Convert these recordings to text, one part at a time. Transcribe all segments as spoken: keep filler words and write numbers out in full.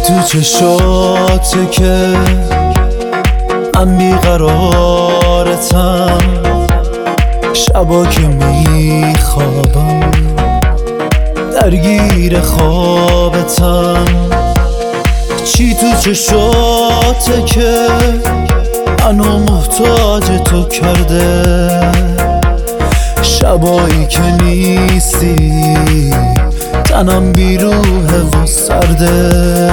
تو چشاته که من بیقرارتم، شبا که میخوابم درگیر خوابتم. چی تو چشاته که منو محتاج تو کرده، شبایی که نیستی تنم بیروحه و سرده.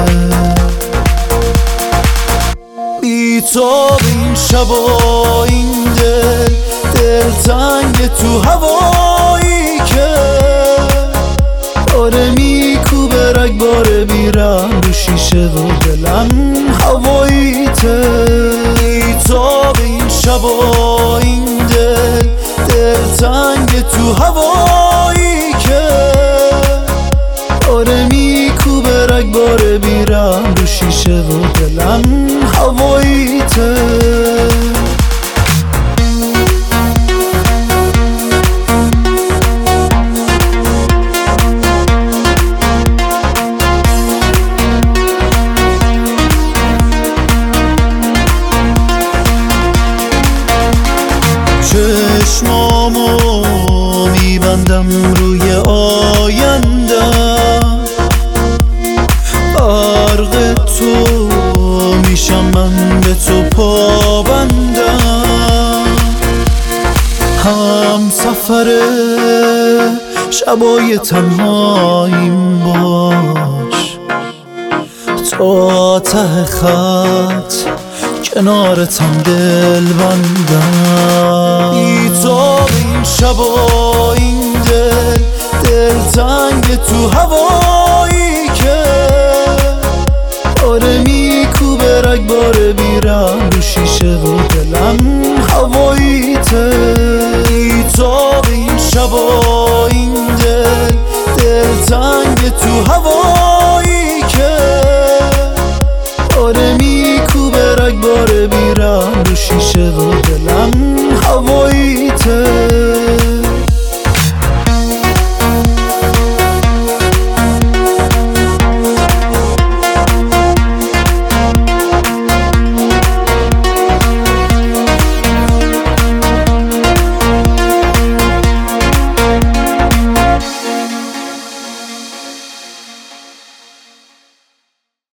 بی تو این شبا این دل دلتنگ تو هوایی که داره میکوبه رگبار بیرم رو شیشه و دلم هواییته. بی تو این شبا این دل دلتنگ تو هوایی که داره میکوبه رگبار بیرم رو شیشه و دلم هواییته. چشمامو میبندم روی آیندم، غرق تو میشم من به تو پابندم. هم سفر شبای تنهاییم باش، تا ته خط کنارتم دل بندم. بی تو این شبا این دل دلتنگ تو هوایی که داره میکوبه رگبار بیرم رو شیشه و دلم هواییته. بی تو این شبا این دل دلتنگ تو هوایی که داره میکوبه رگبار بیرم رو شیشه و